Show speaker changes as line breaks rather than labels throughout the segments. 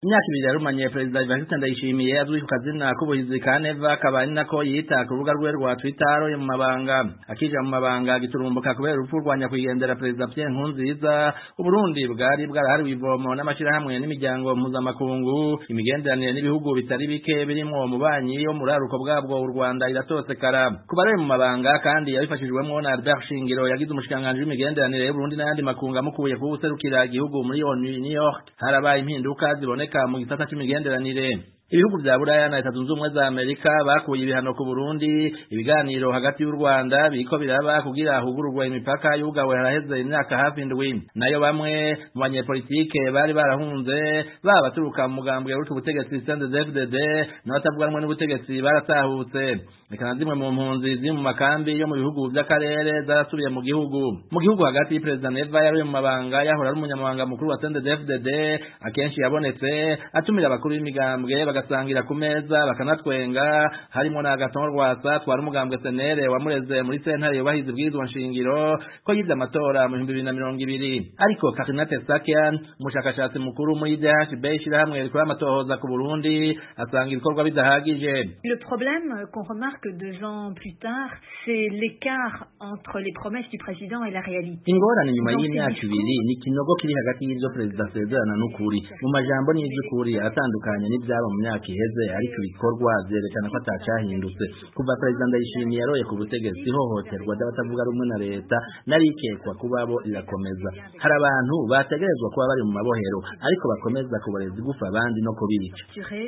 Imyaka ibiri yarumanye Perezida Evariste Ndayishimiye azwi ku kazina k'ubuhizi ka Neva, akaba ari nako yita ku rubuga rwe rwa Twitter mu mabanga. Akija mu mabanga giturumbuka kubera urupfu rwa nyakwigendera Perezida Pierre Nkurunziza, Uburundi bwari bwarahariwe ivomo n'amashirahamwe n'imiryango mpuzamakungu, imigenderanire n'ibihugu bitari bike birimwo umubanyi wo muraruko bwabwo u Rwanda iratosekara. Kuba ari mu mabanga kandi yabifashijwemwo na Albert Shingiro yagize umushikiranganji w'imigenderanire y'Uburundi n'ayandi makungu amukuye ku buserukira igihugu muri New York, harabaye impinduka ziboneka mu gisata c'imigenderanire. Ibihugu vya Buraya na Leta Zunze Ubumwe za Amerika bakuye ibihano ku Burundi, ibiganiro hagati y'u Rwanda biriko biraba kugira hugururwe imipaka yugawe haraheze imyaka hafi indwi. Nayo bamwe mu banyepolitike bari barahunze baturuka mu mugambwe uri ku butegetsi CNDD-FDD n'abatavuga rumwe n'ubutegetsi baratahutse. Reka zimwe mu mpunzi ziri mu makambi yo mu bihugu vy'akarere zarasubiye mu gihugu. Mu gihugu hagati Perezida Neva yari mu mabanga yahora ari umunyamabanga mukuru wa CNDD-FDD, akenshi yabonetse atumira abakuru b'imigambwe bagasangira ku meza bakanatwenga, harimo na Agathon Rwasa twari umugambwe senere wamureze muri sentare yubahiza ibwirizwa nshingiro ko yivye amatora mu 2020. Ariko Katrina Tersakian, umushakashatsi mukuru muri DHB ishirahamwe rikora amatohoza ku Burundi, asanga ibikorwa bidahagije.
Le problème qu'on remarque 2 ans plus tard, c'est l'écart entre les promesses du président et la réalité.
Ingorane nyuma y'imyaka ibiri ni kinogo kiri hagati y'ivyo Perezida asezerana n'ukuri. Mu majambo n'ivy'ukuri aratandukanye n'ivyaba mu myaka iheze, ariko ibikorwa vyerekana ko atacahindutse. Kuva Perezida Ndayishimiye yaroye ku butegetsi, ihohoterwa ry'abatavuga rumwe na leta narikekwa kubabo irakomeza. Hari abantu bategerezwa kuba bari mu mabohero, ariko bakomeza kubareza igufa abandi no kubica.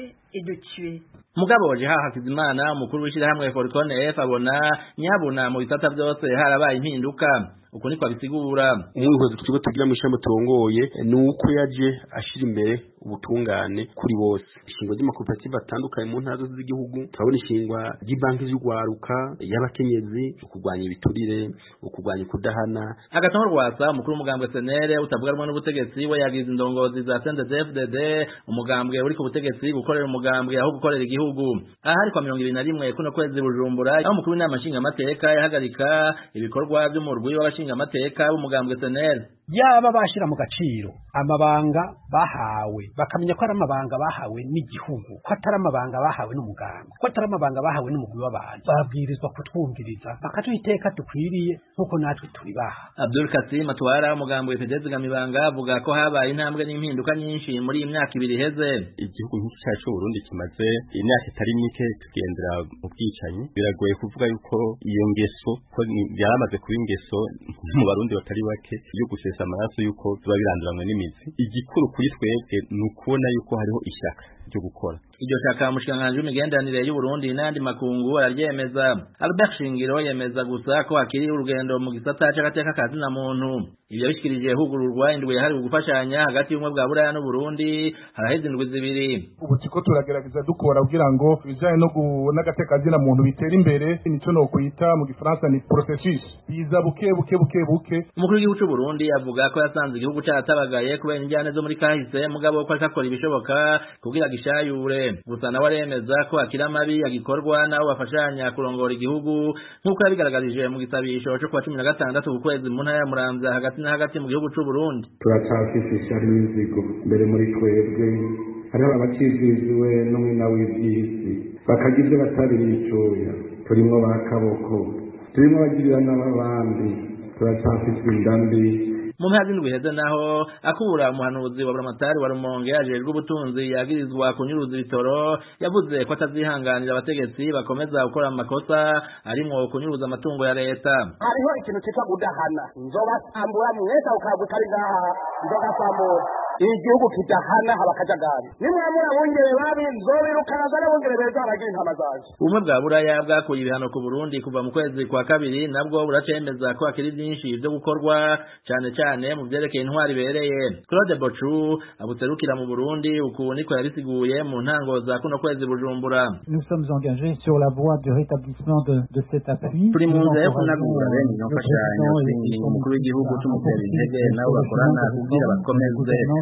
Mugabo Jeha Hakizimana, umukuru w'ishirahamwe Foricone F, abona nyabuna mu bisata byose harabaye impinduka. Uko niko abisigura.
Umuyobozi tukigo tugira mu ishami turongoye nuko yaje ashira imbere ubutungane kuri bose. Ishingwa ry'amakoperative atandukanye mu ntara z'igihugu, turabona ishingwa ry'ibanki y'ugwaruka, y'abakenyezi, ukugwanya ibiturire, ukugwanya kudahana.
Agathon Rwasa, umukuru w'umugambwe senere utavuga rumwe n'ubutegetsi, we yagize indongozi za CNDD-FDD, umugambwe uri ku butegetsi gukorera umugambwe aho gukorera igihugu. Aha ari kwa 21 kuno kwezi Bujumbura, aho umukuru w'inama nshingamateka yahagarika ibikorwa by'umurwi w'abashingamateka b'umugambwe senere.
Yaba bashira mu gaciro amabanga bahawe, bakamenya ko ari amabanga bahawe n'igihugu, ko atari amabanga bahawe n'umugambwe, ko atari amabanga bahawe n'umugwi w'abantu, babwirizwa kutwumviriza bakatuiteka tukwiriye nkuko natwe turi baha.
Abdul Kasim atwara umugambwe Fedez Gamibanga avuga ko habaye intambwe n'impinduka nyinshi muri imyaka ibiri heze.
Igihugu nk'iki cyacu Burundi kimaze imyaka itari mike tugendera mu bwicanyi, biragoye kuvuga yuko iyo ngeso ko yaramaze kuba ingeso mu Barundi batari bake yo gusesa amaraso yuko tuba biranduranwe n'imizi. Igikuru kuri twebwe nukubona yuko hariho ishyaka ryo gukora.
Iryo shaka umushikiranganji w'imigenderanire y'u Burundi n'andi makungu araryemeza. Albert Shingiro yemeza gusa ko hakiri urugendo mu gisata c'agateka ka zina muntu. Ivyo bishikirije hugururwa indwi yahariwe gufashanya hagati y'ubumwe bwa Buraya n'u Burundi haraheze indwi zibiri.
Ubu tiko turagerageza dukora kugira ngo bijanye no n'agateka zina muntu bitera imbere, nico no kwita mu Gifaransa ni processus biza buke.
Umukuru w'igihugu c'u Burundi avuga ko yasanze igihugu cyatabagaye kubera injyane zo muri kahise, mugabo ko akakora ibishoboka kugira gishayure. Gusa nawe aremeza ko akira mabi agikorwa nabo bafashanya kurongora igihugu, nk'uko yabigaragarije mu gisabisho cyo kuwa 16 ku kwezi mu ntara ya Muramvya hagati na hagati mu gihugu c'u Burundi.
Turacafisha imizigo mbere muri twebwe, hariho abakizizwe n'umwina w'ivyisi bakagira ibyo batabiricuya, turimwo bakaboko, turimo bagirira n'abandi, turacafisha indambi.
Mu mpera z'indwi heze naho akura umuhanuzi wa Buramatari wa Rumonge ajejwe ubutunzi yagirizwa kunyuruza ibitoro, yavuze ko atazihanganira abategetsi bakomeza gukora amakosa arimwo kunyuruza amatungo ya leta.
Hariho ikintu citwa gudahana, nzobasambura mwese ukagutari ngaha, nzobasambura igihugu kidahana haba kajagari. Nimwamura bongere babi nzobirukana zara bongere beza abagira intama zaje.
Ubumwe bwa Buraya bwakuye ibihano ku Burundi kuva mu kwezi kwa kabiri, nabwo buracemeza ko hakiri byinshi byo gukorwa cyane mu byerekeye intwari bereye. Claude Bochu abuserukira mu Burundi, uku niko yabisiguye mu ntango za kuno kwezi Bujumbura.
Nous sommes engagés sur la voie de rétablissement de cet appui.
Turi mu nzira yo kunagura bene no fashanyo umukuru w'igihugu tumutera intege nabo bakorana kugira bakomeze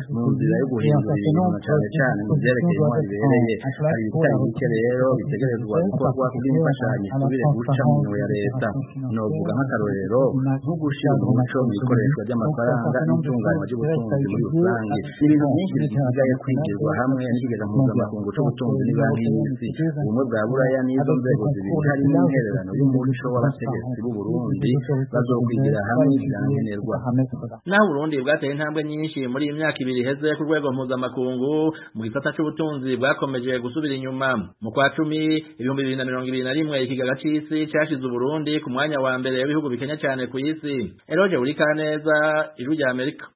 mu nzira yo guhindura ibintu cyane cyane mu byerekeye intwari ibereye hari ibitari bike rero bitegerezwa gukorwa kugira imfashanyo isubire guca mu minwe ya leta novuga nk'akarorero nko gushyira umuco mu ikoreshwa ry'amafaranga n'itunganywa ry'ubutunzi muri rusange ibintu byinshi bisigaye kwigirwa hamwe n'ikigega mpuzamakungu c'ubutunzi n'ibanki y'isi ubumwe bwa buraya n'izo nzego zibiri harimo intererano y'umuco w'abategetsi b'u Burundi bazokwigira hamwe ibyankenerwa naho Burundi bwateye intambwe nyinshi muri iyi myaka ibiri iheze ku rwego mpuzamakungu mu gisata c'ubutunzi bwakomeje gusubira inyuma mu kwa 10 2021 ikigega c'isi cyashize Burundi ku mwanya wa mbere w'ibihugu bikenya cyane ku isi Eroje Urikaneza Ijwi rya Amerika